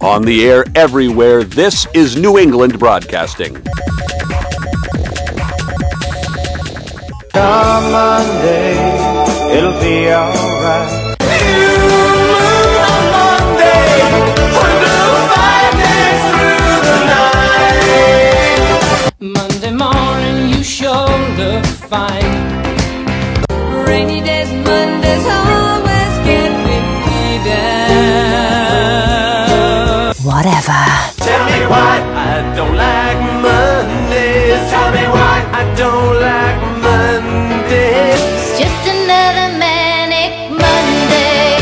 On the air everywhere, this is New England Broadcasting. Come Monday, it'll be alright. Monday morning, you sure look fine. Rainy days, Mondays always get me down. Whatever. Tell me why I don't like Mondays. Tell me why I don't like Mondays. It's just another manic Monday.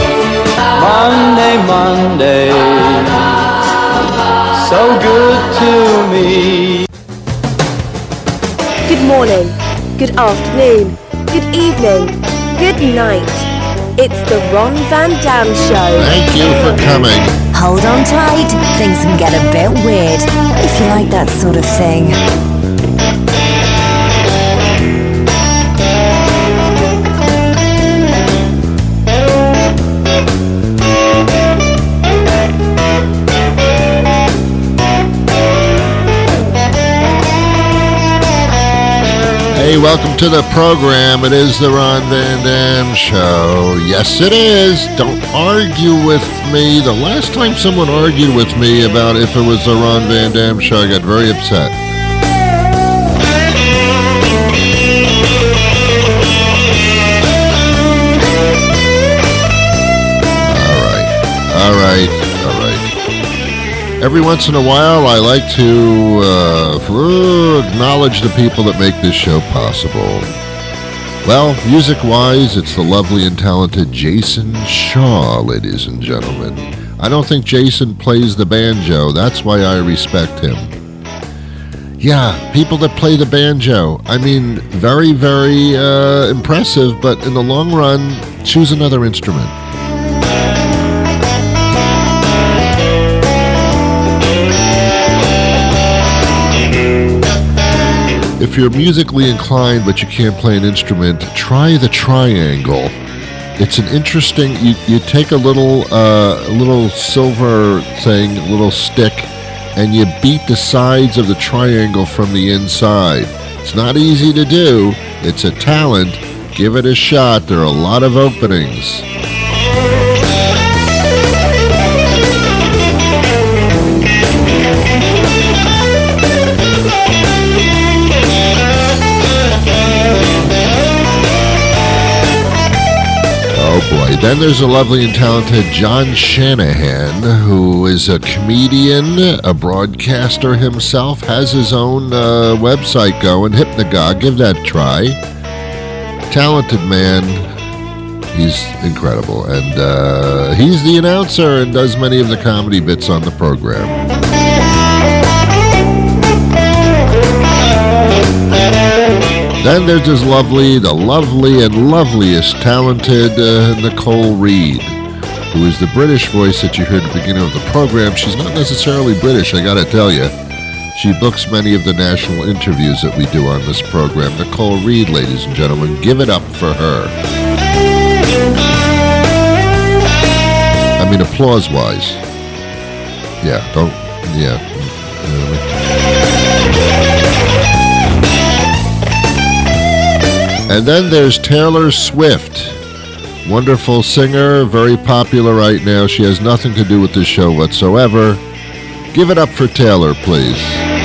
Monday, so good to me. Good morning, good afternoon, good evening, good night. It's the Ron Van Dam Show. Thank you for coming. Hold on tight, things can get a bit weird, if you like that sort of thing. Hey, welcome to the program. It is the Ron Van Dam Show. Yes, it is. Don't argue with me. The last time someone argued with me about if it was the Ron Van Dam Show, I got very upset. All right. Every once in a while, I like to acknowledge the people that make this show possible. Well, music-wise, it's the lovely and talented Jason Shaw, ladies and gentlemen. I don't think Jason plays the banjo. That's why I respect him. Yeah, people that play the banjo. I mean, very, very impressive, but in the long run, choose another instrument. If you're musically inclined but you can't play an instrument, try the triangle. It's an interesting, you take a little silver thing, a little stick, and you beat the sides of the triangle from the inside. It's not easy to do. It's a talent. Give it a shot. There are a lot of openings. Then there's a lovely and talented John Shanahan, who is a comedian, a broadcaster himself, has his own website going, Hypnagogue. Give that a try. Talented man. He's incredible. And he's the announcer and does many of the comedy bits on the program. Then there's this the lovely and loveliest, talented Nicole Reid, who is the British voice that you heard at the beginning of the program. She's not necessarily British, I gotta tell you. She books many of the national interviews that we do on this program. Nicole Reid, ladies and gentlemen, give it up for her. I mean, applause-wise. And then there's Taylor Swift. Wonderful singer, very popular right now. She has nothing to do with this show whatsoever. Give it up for Taylor, please.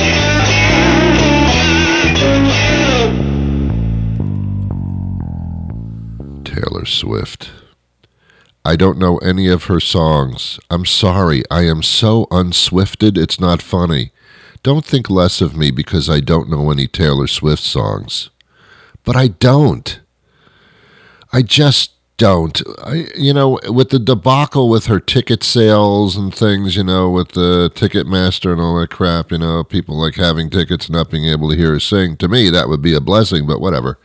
Taylor Swift. I don't know any of her songs. I'm sorry. I am so unswifted, it's not funny. Don't think less of me because I don't know any Taylor Swift songs. But I don't. I just don't. With the debacle with her ticket sales and things, with the Ticketmaster and all that crap, people like having tickets and not being able to hear her sing. To me, that would be a blessing, but whatever.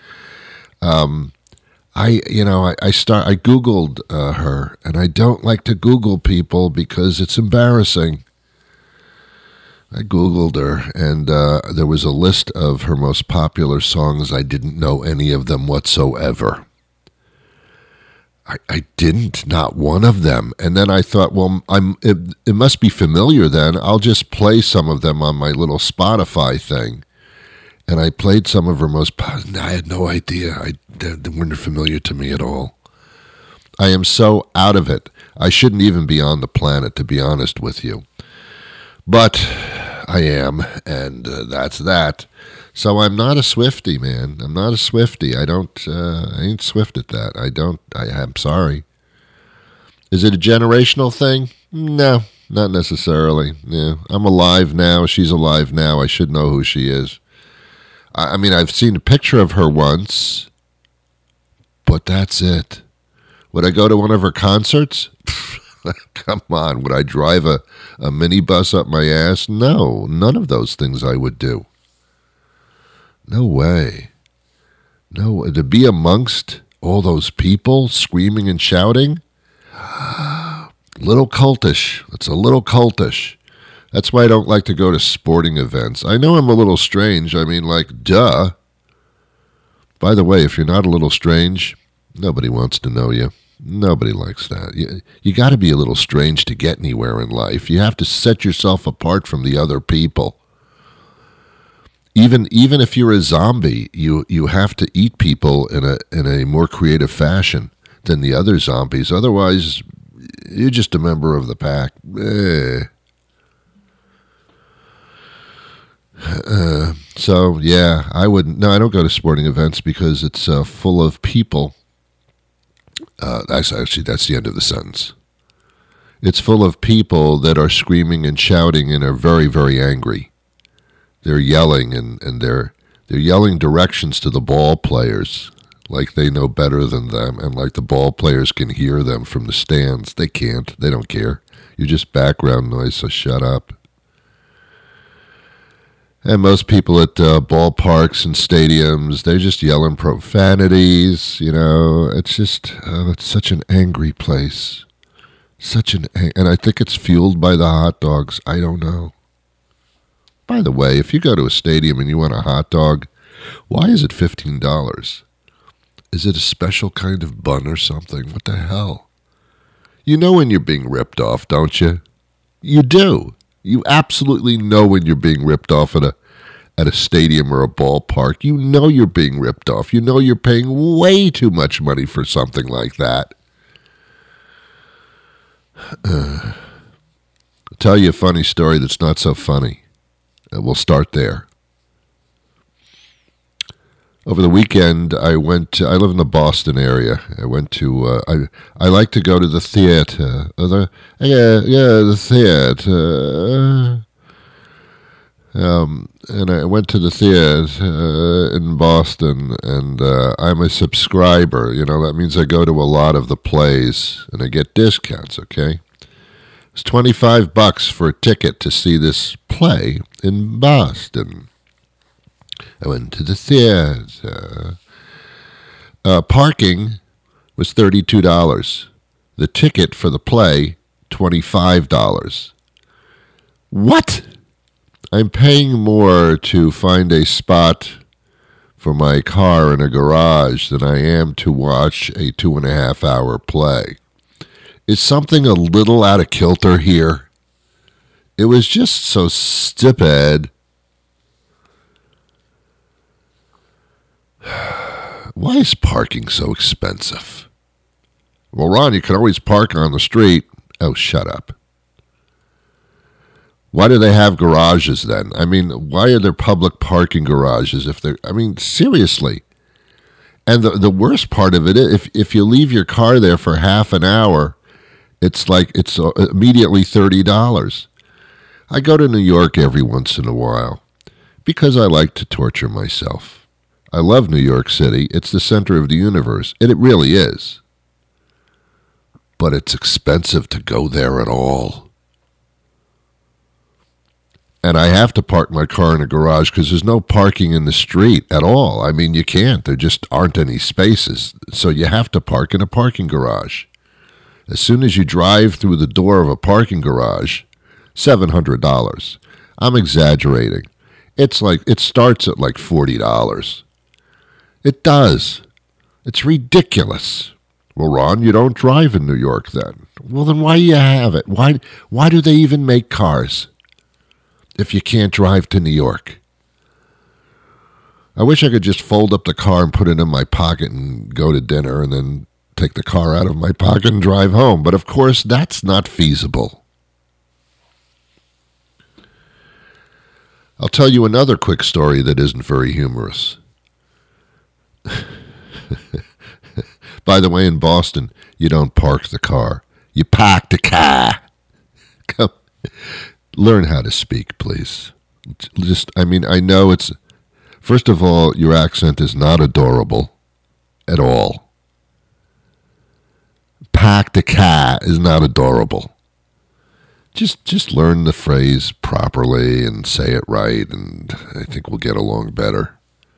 I Googled her, and I don't like to Google people because it's embarrassing. I Googled her, and there was a list of her most popular songs. I didn't know any of them whatsoever. I didn't, not one of them. And then I thought, well, it must be familiar then. I'll just play some of them on my little Spotify thing. And I played some of her most, I had no idea. They weren't familiar to me at all. I am so out of it. I shouldn't even be on the planet, to be honest with you. But I am, and that's that. So I'm not a Swiftie, man. I'm not a Swiftie. I ain't swift at that. I'm sorry. Is it a generational thing? No, not necessarily. Yeah, I'm alive now. She's alive now. I should know who she is. I mean, I've seen a picture of her once, but that's it. Would I go to one of her concerts? Come on. Would I drive a minibus up my ass? No, none of those things I would do. No way. No, to be amongst all those people screaming and shouting? Little cultish. It's a little cultish. That's why I don't like to go to sporting events. I know I'm a little strange. I mean, like, duh. By the way, if you're not a little strange, nobody wants to know you. Nobody likes that. You got to be a little strange to get anywhere in life. You have to set yourself apart from the other people. Even if you're a zombie, you have to eat people in a more creative fashion than the other zombies. Otherwise, you're just a member of the pack. So yeah, I don't go to sporting events because it's full of people. That's the end of the sentence. It's full of people that are screaming and shouting and are very, very angry. They're yelling and they're yelling directions to the ball players like they know better than them and like the ball players can hear them from the stands. They can't. They don't care. You're just background noise, so shut up. And most people at ballparks and stadiums, they're just yelling profanities, It's just, it's such an angry place. And I think it's fueled by the hot dogs. I don't know. By the way, if you go to a stadium and you want a hot dog, why is it $15? Is it a special kind of bun or something? What the hell? You know when you're being ripped off, don't you? You do. You absolutely know when you're being ripped off at a stadium or a ballpark. You know you're being ripped off. You know you're paying way too much money for something like that. I'll tell you a funny story that's not so funny. We'll start there. Over the weekend, I live in the Boston area. I went to, I like to go to the theater. The theater. And I went to the theater in Boston, and I'm a subscriber. That means I go to a lot of the plays, and I get discounts, okay? It's $25 for a ticket to see this play in Boston. I went to the theater. Parking was $32. The ticket for the play, $25. What? I'm paying more to find a spot for my car in a garage than I am to watch a 2.5-hour play. Is something a little out of kilter here? It was just so stupid. Why is parking so expensive? Well, Ron, you can always park on the street. Oh, shut up. Why do they have garages then? I mean, why are there public parking garages seriously. And the worst part of it, if you leave your car there for half an hour, it's immediately $30. I go to New York every once in a while because I like to torture myself. I love New York City. It's the center of the universe, and it really is. But it's expensive to go there at all. And I have to park my car in a garage because there's no parking in the street at all. I mean, you can't. There just aren't any spaces. So you have to park in a parking garage. As soon as you drive through the door of a parking garage, $700. I'm exaggerating. It starts at like $40. It does. It's ridiculous. Well, Ron, you don't drive in New York then. Well, then why do you have it? Why do they even make cars if you can't drive to New York? I wish I could just fold up the car and put it in my pocket and go to dinner and then take the car out of my pocket and drive home. But of course, that's not feasible. I'll tell you another quick story that isn't very humorous. By the way, in Boston, you don't park the car. You park the car. Come, learn how to speak, please. I know it's... First of all, your accent is not adorable at all. Park the car is not adorable. Just learn the phrase properly and say it right, and I think we'll get along better.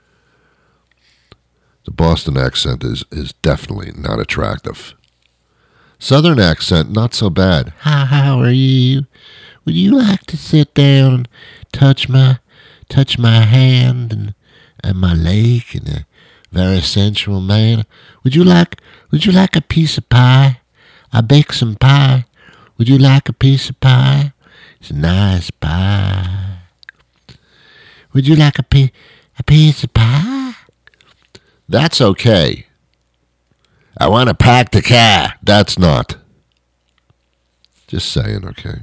The Boston accent is definitely not attractive. Southern accent, not so bad. How are you? Would you like to sit down and touch my hand and my leg in a very sensual manner? Would you like a piece of pie? I bake some pie. Would you like a piece of pie? It's a nice pie. Would you like a piece of pie? That's okay. I want to pack the car. That's not. Just saying, okay.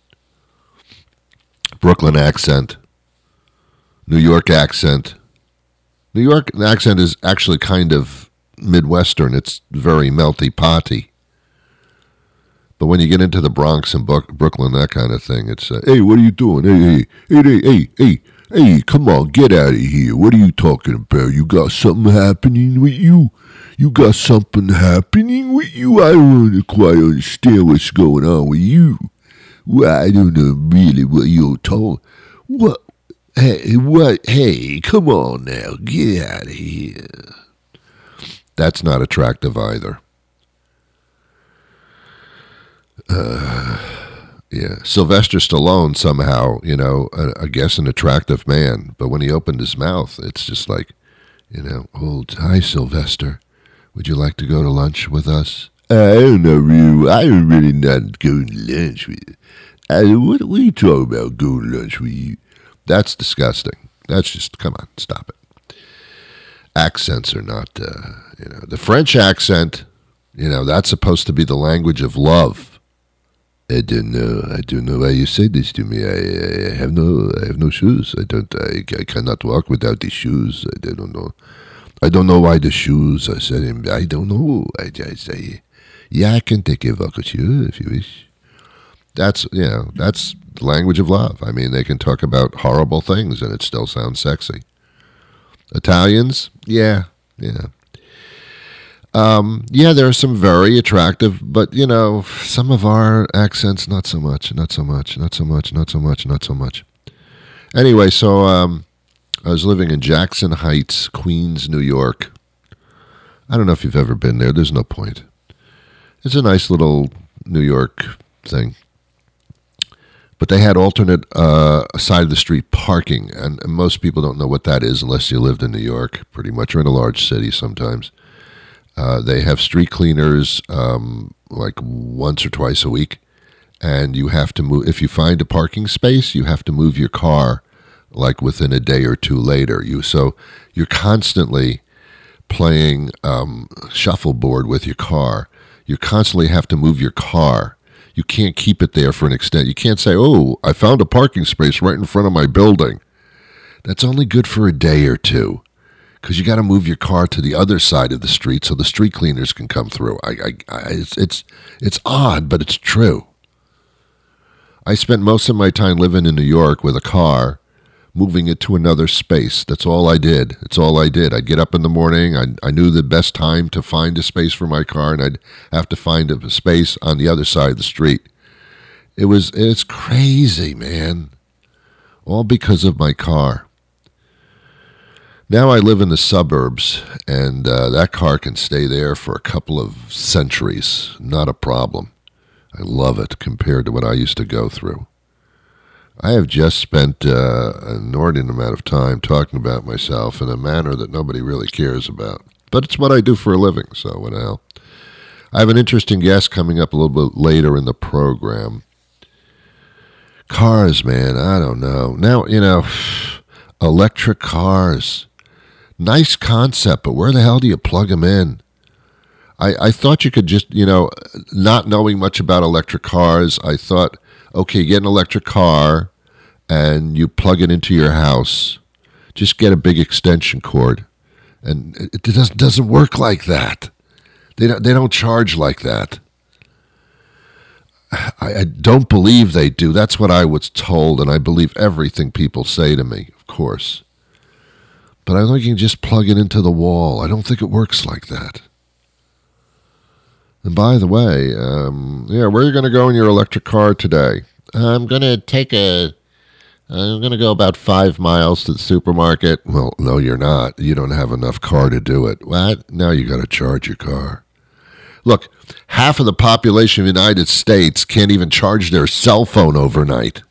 Brooklyn accent. New York accent. New York accent is actually kind of Midwestern. It's very melty-potty. But when you get into the Bronx and Brooklyn, that kind of thing, it's, hey, what are you doing? Hey, come on, get out of here. What are you talking about? You got something happening with you? You got something happening with you? I don't quite understand what's going on with you. Well, I don't know really what you're talking. What? Hey, what? Hey, come on now, get out of here. That's not attractive either. Yeah, Sylvester Stallone somehow, I guess an attractive man, but when he opened his mouth, it's just like, hi Sylvester, would you like to go to lunch with us? I don't know, you. I don't really not go to lunch with you. What are you talking about, go to lunch with you? That's disgusting. That's just, come on, stop it. Accents are not, the French accent, that's supposed to be the language of love. I don't know why you say this to me. I have no shoes. I cannot walk without the shoes. I don't know. I don't know why the shoes. I said, I don't know. I say, yeah, I can take a walk with you if you wish. That's the language of love. I mean, they can talk about horrible things and it still sounds sexy. Italians, yeah. There are some very attractive, but, some of our accents, not so much. Anyway, so I was living in Jackson Heights, Queens, New York. I don't know if you've ever been there. There's no point. It's a nice little New York thing. But they had alternate side of the street parking, and most people don't know what that is unless you lived in New York, pretty much, or in a large city sometimes. They have street cleaners like once or twice a week, and you have to move. If you find a parking space, you have to move your car like within a day or two later. So you're constantly playing shuffleboard with your car. You constantly have to move your car. You can't keep it there for an extent. You can't say, oh, I found a parking space right in front of my building. That's only good for a day or two. Because you got to move your car to the other side of the street so the street cleaners can come through. It's odd, but it's true. I spent most of my time living in New York with a car, moving it to another space. That's all I did. I'd get up in the morning. I knew the best time to find a space for my car, and I'd have to find a space on the other side of the street. It's crazy, man. All because of my car. Now I live in the suburbs, and that car can stay there for a couple of centuries. Not a problem. I love it compared to what I used to go through. I have just spent an inordinate amount of time talking about myself in a manner that nobody really cares about. But it's what I do for a living, so what the hell. I have an interesting guest coming up a little bit later in the program. Cars, man, I don't know. Now, electric cars. Nice concept, but where the hell do you plug them in? I thought you could just, not knowing much about electric cars, I thought, okay, get an electric car and you plug it into your house. Just get a big extension cord. And it doesn't work like that. They don't charge like that. I don't believe they do. That's what I was told, and I believe everything people say to me, of course. But I think you can just plug it into the wall. I don't think it works like that. And by the way, where are you going to go in your electric car today? I'm going to go about 5 miles to the supermarket. Well, no, you're not. You don't have enough car to do it. What? Now you got to charge your car. Look, half of the population of the United States can't even charge their cell phone overnight.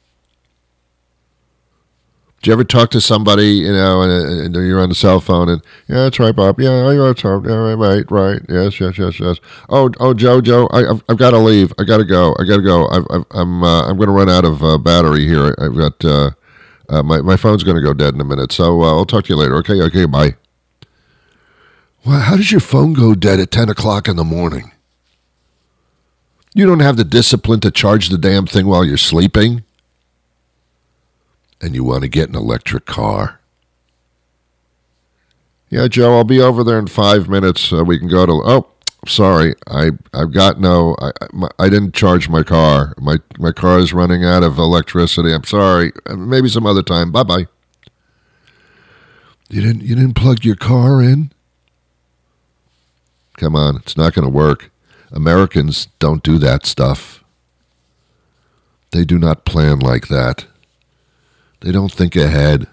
Did you ever talk to somebody, and you're on the cell phone, and, yeah, that's right, Bob. Yeah, I got to talk. Yeah, right. Yes. Oh, Joe, I've got to leave. I got to go. I'm going to run out of battery here. I've got, my phone's going to go dead in a minute, so I'll talk to you later. Okay, bye. Well, how does your phone go dead at 10 o'clock in the morning? You don't have the discipline to charge the damn thing while you're sleeping? And you want to get an electric car? Yeah, Joe, I'll be over there in 5 minutes. We can go to... Oh, sorry, I didn't charge my car. My car is running out of electricity. I'm sorry. Maybe some other time. Bye-bye. You didn't plug your car in? Come on, it's not going to work. Americans don't do that stuff. They do not plan like that. They don't think ahead.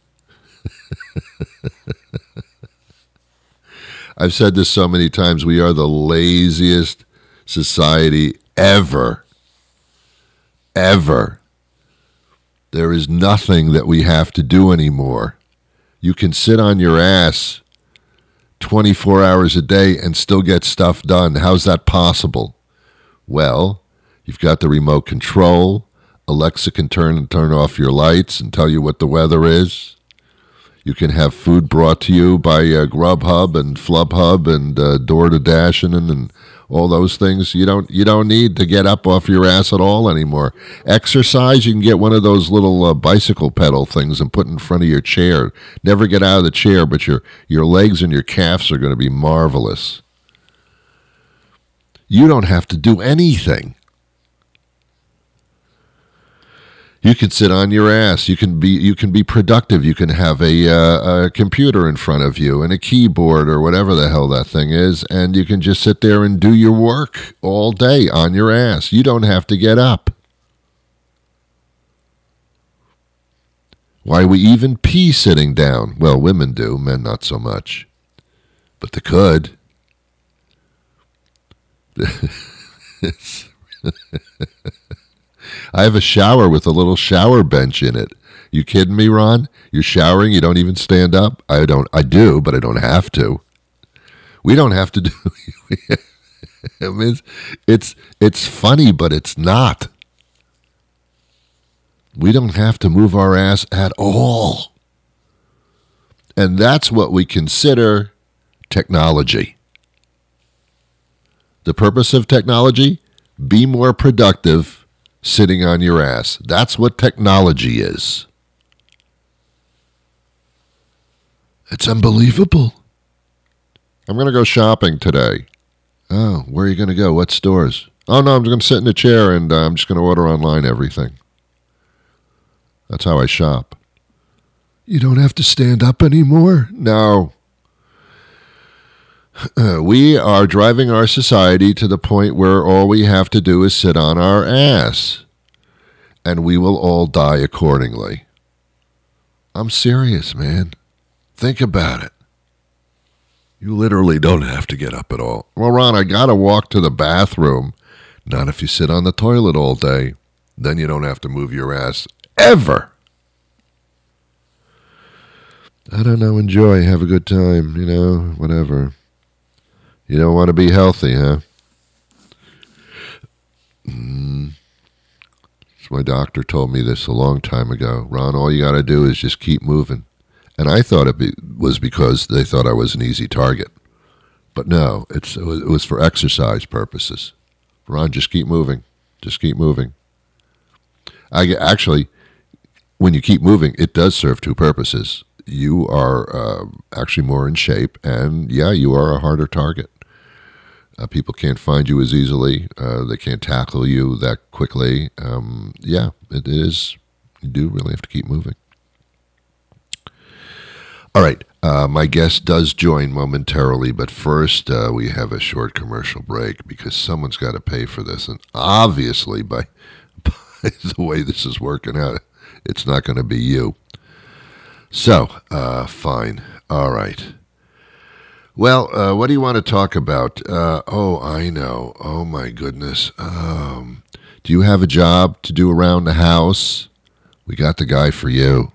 I've said this so many times. We are the laziest society ever. Ever. There is nothing that we have to do anymore. You can sit on your ass 24 hours a day and still get stuff done. How's that possible? Well, you've got the remote control. Alexa can turn off your lights and tell you what the weather is. You can have food brought to you by Grubhub and Flubhub and DoorDash and all those things. You don't need to get up off your ass at all anymore. Exercise, you can get one of those little bicycle pedal things and put in front of your chair. Never get out of the chair, but your legs and your calves are going to be marvelous. You don't have to do anything. You can sit on your ass. You can be productive. You can have a computer in front of you and a keyboard or whatever the hell that thing is, and you can just sit there and do your work all day on your ass. You don't have to get up. Why, we even pee sitting down. Well, women do, men not so much. But they could. I have a shower with a little shower bench in it. You kidding me, Ron? You're showering, you don't even stand up? I do, but I don't have to. We don't have to do I mean, it's funny, but it's not. We don't have to move our ass at all. And that's what we consider technology. The purpose of technology? Be more productive sitting on your ass. That's what technology is. It's unbelievable. I'm going to go shopping today. Oh, where are you going to go? What stores? Oh, no, I'm going to sit in a chair and I'm just going to order online everything. That's how I shop. You don't have to stand up anymore? No. We are driving our society to the point where all we have to do is sit on our ass, and we will all die accordingly. I'm serious, man. Think about it. You literally don't have to get up at all. Well, Ron, I got to walk to the bathroom. Not if you sit on the toilet all day. Then you don't have to move your ass ever. I don't know, enjoy, have a good time, whatever. You don't want to be healthy, huh? My doctor told me this a long time ago. Ron, all you got to do is just keep moving. And I thought it was because they thought I was an easy target. But no, it was for exercise purposes. Ron, just keep moving. Just keep moving. Actually, when you keep moving, it does serve two purposes. You are actually more in shape, and yeah, you are a harder target. People can't find you as easily. They can't tackle you that quickly. Yeah, it is. You do really have to keep moving. All right, my guest does join momentarily, but first we have a short commercial break because someone's got to pay for this, and obviously by the way this is working out, it's not going to be you. So, fine. All right. Well, what do you want to talk about? Oh, I know. Oh, my goodness. Do you have a job to do around the house? We got the guy for you.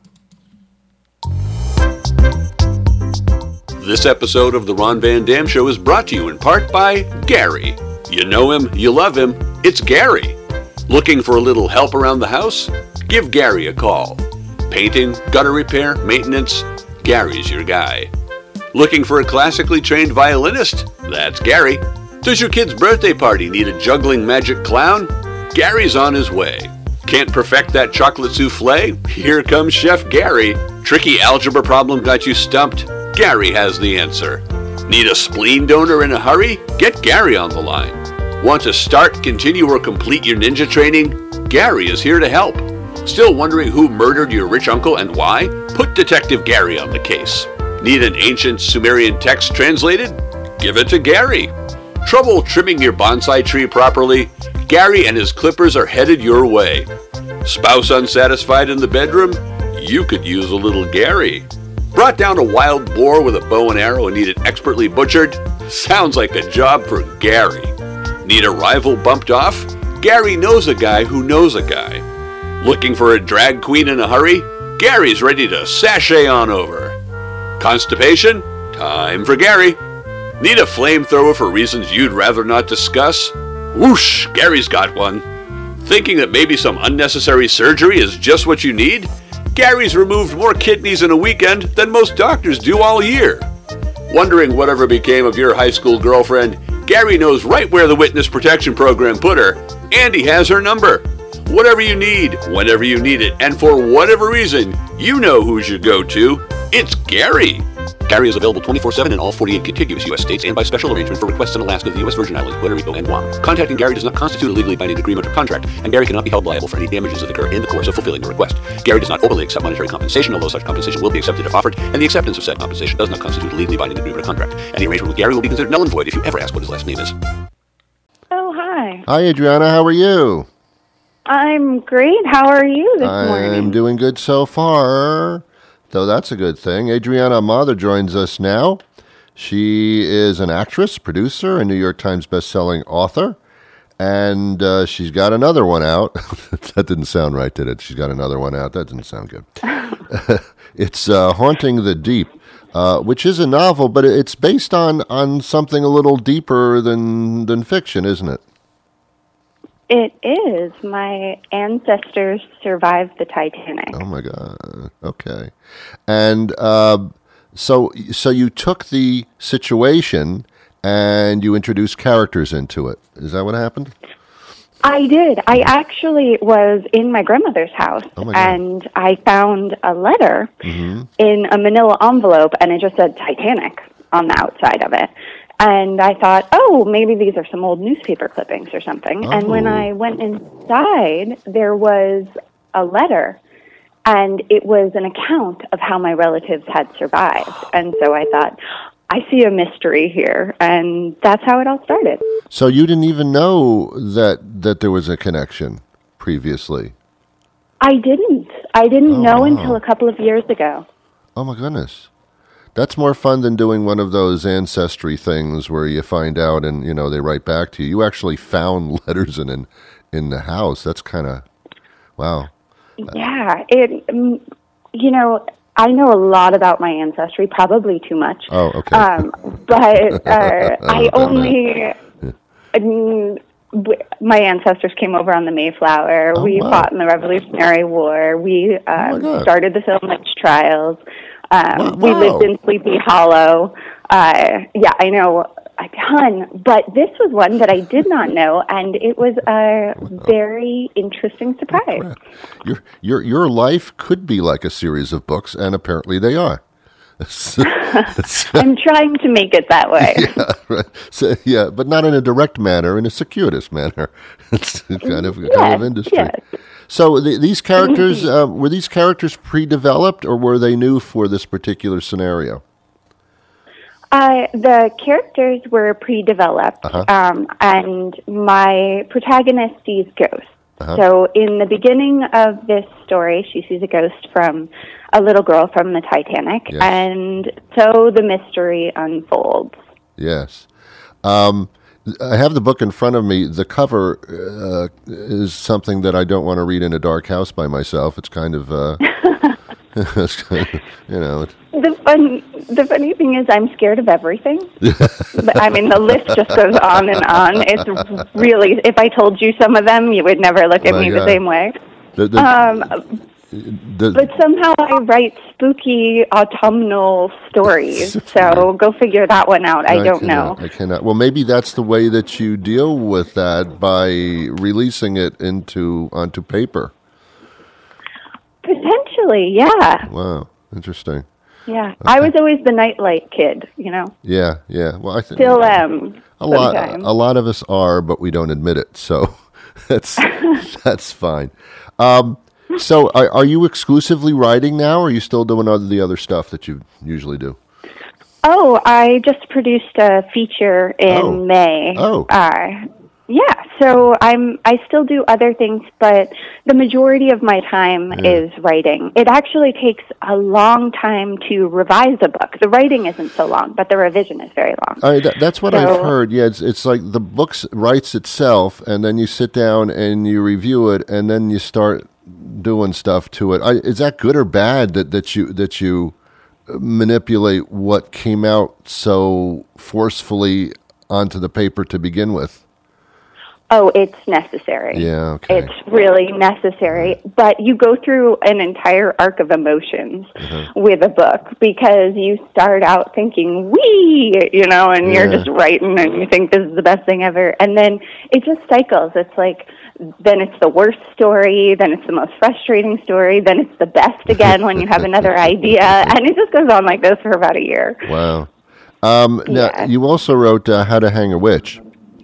This episode of The Ron Van Dam Show is brought to you in part by Gary. You know him, you love him. It's Gary. Looking for a little help around the house? Give Gary a call. Painting, gutter repair, maintenance, Gary's your guy. Looking for a classically trained violinist? That's Gary. Does your kid's birthday party need a juggling magic clown? Gary's on his way. Can't perfect that chocolate souffle? Here comes Chef Gary. Tricky algebra problem got you stumped? Gary has the answer. Need a spleen donor in a hurry? Get Gary on the line. Want to start, continue, or complete your ninja training? Gary is here to help. Still wondering who murdered your rich uncle and why? Put Detective Gary on the case. Need an ancient Sumerian text translated? Give it to Gary. Trouble trimming your bonsai tree properly? Gary and his clippers are headed your way. Spouse unsatisfied in the bedroom? You could use a little Gary. Brought down a wild boar with a bow and arrow and need it expertly butchered? Sounds like a job for Gary. Need a rival bumped off? Gary knows a guy who knows a guy. Looking for a drag queen in a hurry? Gary's ready to sashay on over. Constipation? Time for Gary. Need a flamethrower for reasons you'd rather not discuss? Whoosh, Gary's got one. Thinking that maybe some unnecessary surgery is just what you need? Gary's removed more kidneys in a weekend than most doctors do all year. Wondering whatever became of your high school girlfriend? Gary knows right where the witness protection program put her, and he has her number. Whatever you need, whenever you need it, and for whatever reason, you know who you go to. It's Gary. Gary is available 24/7 in all 48 contiguous U.S. states and by special arrangement for requests in Alaska, the U.S. Virgin Islands, Puerto Rico, and Guam. Contacting Gary does not constitute a legally binding agreement or contract, and Gary cannot be held liable for any damages that occur in the course of fulfilling the request. Gary does not openly accept monetary compensation, although such compensation will be accepted if offered, and the acceptance of said compensation does not constitute a legally binding agreement or contract. Any arrangement with Gary will be considered null and void if you ever ask what his last name is. Oh, hi. Hi, Adriana. How are you? I'm great. How are you this morning? I'm doing good so far. So that's a good thing. Adriana Mather joins us now. She is an actress, producer, a New York Times bestselling author, and she's got another one out. That didn't sound right, did it? She's got another one out. That didn't sound good. It's Haunting the Deep, which is a novel, but it's based on something a little deeper than fiction, isn't it? It is. My ancestors survived the Titanic. Oh, my God. Okay. And so you took the situation and you introduced characters into it. Is that what happened? I did. I actually was in my grandmother's house, and I found a letter in a manila envelope, and it just said Titanic on the outside of it. And I thought, oh, maybe these are some old newspaper clippings or something. Oh. And when I went inside, there was a letter, and it was an account of how my relatives had survived. And so I thought, I see a mystery here, and that's how it all started. So you didn't even know that there was a connection previously? I didn't. I didn't know until a couple of years ago. Oh, my goodness. That's more fun than doing one of those ancestry things where you find out and, they write back to you. You actually found letters in the house. That's kind of, wow. Yeah. I know a lot about my ancestry, probably too much. Oh, okay. But I only, my ancestors came over on the Mayflower. We fought in the Revolutionary War. We started the Salem witch trials. We lived in Sleepy Hollow. I know a ton, but this was one that I did not know, and it was a very interesting surprise. Your life could be like a series of books, and apparently they are. I'm trying to make it that way. Yeah, right. So, but not in a direct manner, in a circuitous manner. It's kind of industry. Yes. So these characters, were these characters pre-developed, or were they new for this particular scenario? The characters were pre-developed, and my protagonist sees ghosts. So in the beginning of this story, she sees a ghost from a little girl from the Titanic, and so the mystery unfolds. Yes. I have the book in front of me. The cover is something that I don't want to read in a dark house by myself. It's kind of... it's kind of, The funny thing is, I'm scared of everything. I mean, the list just goes on and on. It's really, if I told you some of them, you would never look at me the same way. But somehow I write spooky autumnal stories, so go figure that one out. I don't know. I cannot. Well, maybe that's the way that you deal with that, by releasing it onto paper. Potentially, yeah. Wow, interesting. Yeah, okay. I was always the nightlight kid, Yeah. Well, I think still am. A lot of us are, but we don't admit it. So that's fine. So, are you exclusively writing now, or are you still doing the other stuff that you usually do? Oh, I just produced a feature in May. So I still do other things, but the majority of my time is writing. It actually takes a long time to revise a book. The writing isn't so long, but the revision is very long. That's what I've heard. Yeah, it's like the book writes itself, and then you sit down and you review it, and then you start doing stuff to it. Is that good or bad that you manipulate what came out so forcefully onto the paper to begin with? Oh, it's necessary. Yeah, okay. It's really necessary. But you go through an entire arc of emotions with a book, because you start out thinking, and you're just writing and you think this is the best thing ever. And then it just cycles. It's like, then it's the worst story, then it's the most frustrating story, then it's the best again when you have another idea. And it just goes on like this for about a year. Wow. Now, you also wrote How to Hang a Witch.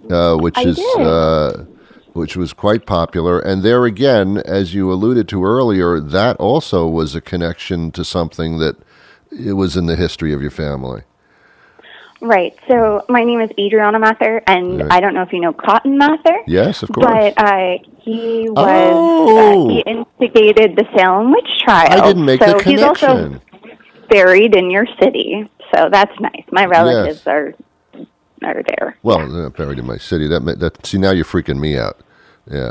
Which was quite popular. And there again, as you alluded to earlier, that also was a connection to something that it was in the history of your family. Right. So my name is Adriana Mather, and I don't know if you know Cotton Mather. Yes, of course. But he he instigated the Salem witch trial. I didn't make the connection. He's also buried in your city, so that's nice. My relatives are there. Well, buried in my city. See, now you're freaking me out. Yeah,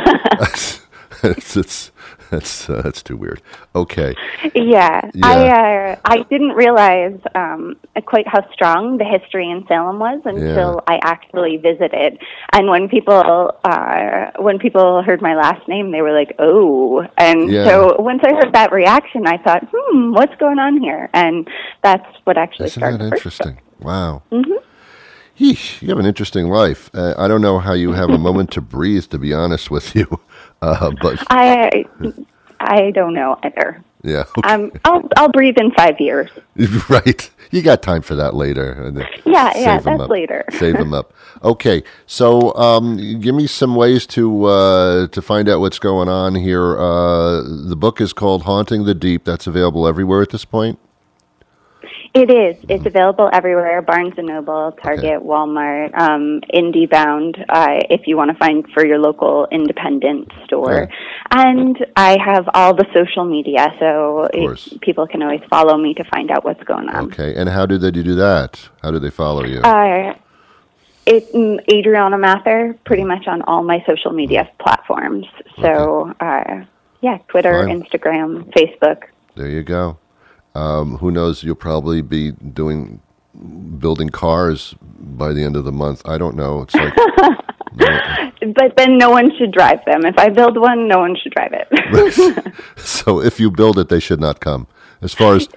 that's too weird. Okay. Yeah. I didn't realize quite how strong the history in Salem was until I actually visited. And when people heard my last name, they were like, "Oh!" And so once I heard that reaction, I thought, what's going on here? And that's what actually started. Isn't that interesting? Wow. Mm-hmm. You have an interesting life. I don't know how you have a moment to breathe, to be honest with you. But I don't know either. Yeah. Okay. I'll breathe in 5 years. Right. You got time for that later. That's later. Save them up. Okay. So, give me some ways to find out what's going on here. The book is called Haunting the Deep. That's available everywhere at this point. It is. It's available everywhere, Barnes & Noble, Target, Walmart, IndieBound, if you want to find for your local independent store. And I have all the social media, so people can always follow me to find out what's going on. Okay, and how do they do that? How do they follow you? It's Adriana Mather, pretty much on all my social media platforms. So, Twitter, Instagram, Facebook. There you go. Who knows? You'll probably be building cars by the end of the month. I don't know. It's like But then no one should drive them. If I build one, no one should drive it. So if you build it, they should not come. As far as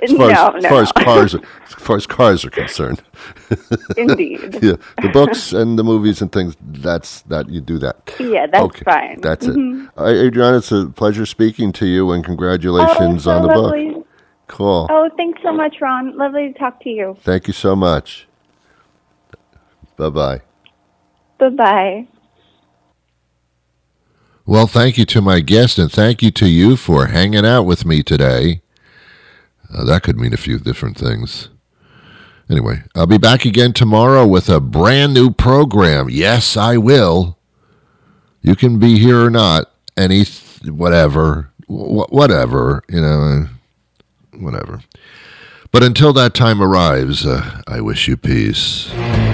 cars are concerned. Indeed. Yeah, the books and the movies and things. That you do that. Yeah, that's fine. That's it. Adriana, it's a pleasure speaking to you, and congratulations on the lovely. book. Cool. Oh, thanks so much, Ron. Lovely to talk to you. Thank you so much. Bye-bye. Bye-bye. Well, thank you to my guest, and thank you to you for hanging out with me today. That could mean a few different things. Anyway, I'll be back again tomorrow with a brand new program. Yes, I will. You can be here or not. Whatever, whatever. But until that time arrives, I wish you peace.